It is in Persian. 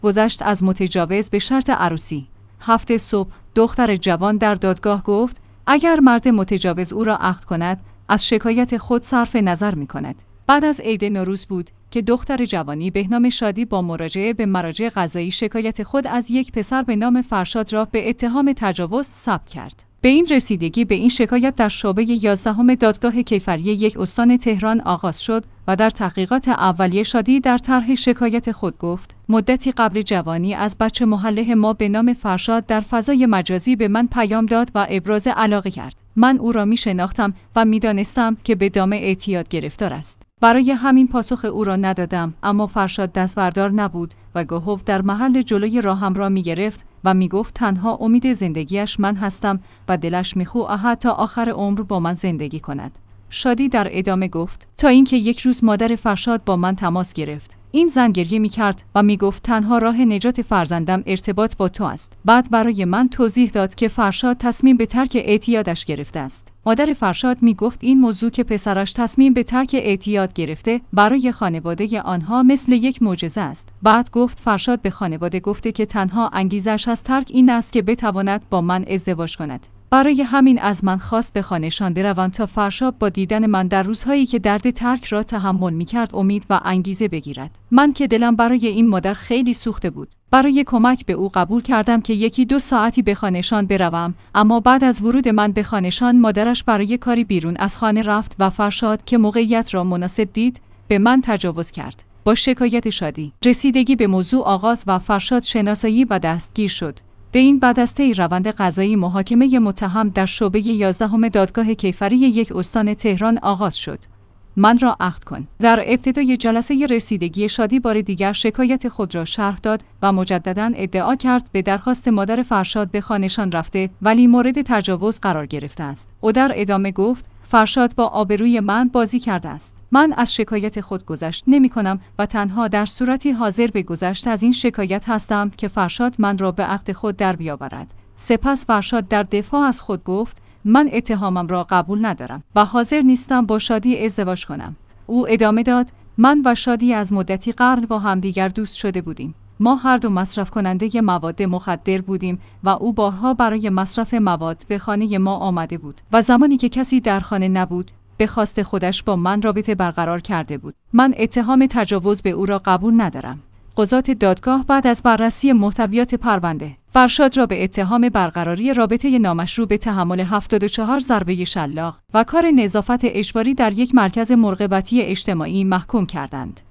گذشت از متجاوز به شرط عروسی. 7 صبح دختر جوان در دادگاه گفت اگر مرد متجاوز او را عقد کند از شکایت خود صرف نظر می کند. بعد از عید نوروز بود که دختر جوانی به نام شادی با مراجعه به مراجع قضایی شکایت خود از یک پسر به نام فرشاد را به اتهام تجاوز ثبت کرد. به این رسیدگی به این شکایت در شعبه 11 دادگاه کیفری یک استان تهران آغاز شد و در تحقیقات اولیه شادی در طرح شکایت خود گفت مدتی قبل جوانی از بچه محله ما به نام فرشاد در فضای مجازی به من پیام داد و ابراز علاقه کرد. من او را می شناختم و می دانستم که به دام اعتیاد گرفتار است. برای همین پاسخ او را ندادم، اما فرشاد دستبردار نبود و گهوف در محل جلوی راهم را می گرفت و می گفت تنها امید زندگیش من هستم و دلش می خواهد تا آخر عمر با من زندگی کند. شادی در ادامه گفت تا اینکه یک روز مادر فرشاد با من تماس گرفت. این زن گریه می کرد و می گفت تنها راه نجات فرزندم ارتباط با تو است. بعد برای من توضیح داد که فرشاد تصمیم به ترک اعتیادش گرفته است. مادر فرشاد می گفت این موضوع که پسرش تصمیم به ترک اعتیاد گرفته برای خانواده آنها مثل یک معجزه است. بعد گفت فرشاد به خانواده گفته که تنها انگیزش از ترک این است که بتواند با من ازدواج کند. برای همین از من خواست به خانه‌شان بروم تا فرشاد با دیدن من در روزهایی که درد ترک را تحمل می‌کرد امید و انگیزه بگیرد. من که دلم برای این مادر خیلی سوخته بود. برای کمک به او قبول کردم که 1-2 ساعتی به خانه‌شان بروم، اما بعد از ورود من به خانه‌شان مادرش برای کاری بیرون از خانه رفت و فرشاد که موقعیت را مناسب دید به من تجاوز کرد. با شکایت شادی رسیدگی به موضوع آغاز و فرشاد شناسایی و دستگیر شد. به این بدسته روند قضایی محاکمه متهم در شعبه 11 دادگاه کیفری یک استان تهران آغاز شد. من را عقد کن. در ابتدای جلسه رسیدگی شادی بار دیگر شکایت خود را شرح داد و مجدداً ادعا کرد به درخواست مادر فرشاد به خانه‌شان رفته ولی مورد تجاوز قرار گرفته است. او در ادامه گفت فرشاد با آبروی من بازی کرده است. من از شکایت خود گذشت نمی کنم و تنها در صورتی حاضر به گذشت از این شکایت هستم که فرشاد من را به عقد خود در بیاورد. سپس فرشاد در دفاع از خود گفت من اتهامم را قبول ندارم و حاضر نیستم با شادی ازدواج کنم. او ادامه داد من و شادی از مدتی قبل با همدیگر دوست شده بودیم. ما هر دو مصرف کننده مواد مخدر بودیم و او بارها برای مصرف مواد به خانه ما آمده بود و زمانی که کسی در خانه نبود به خواست خودش با من رابطه برقرار کرده بود. من اتهام تجاوز به او را قبول ندارم. قضات دادگاه بعد از بررسی محتویات پرونده فرشاد را به اتهام برقراری رابطه نامشروع به تحمل 74 ضربه شلاق و کار نظافت اجباری در یک مرکز مراقبتی اجتماعی محکوم کردند.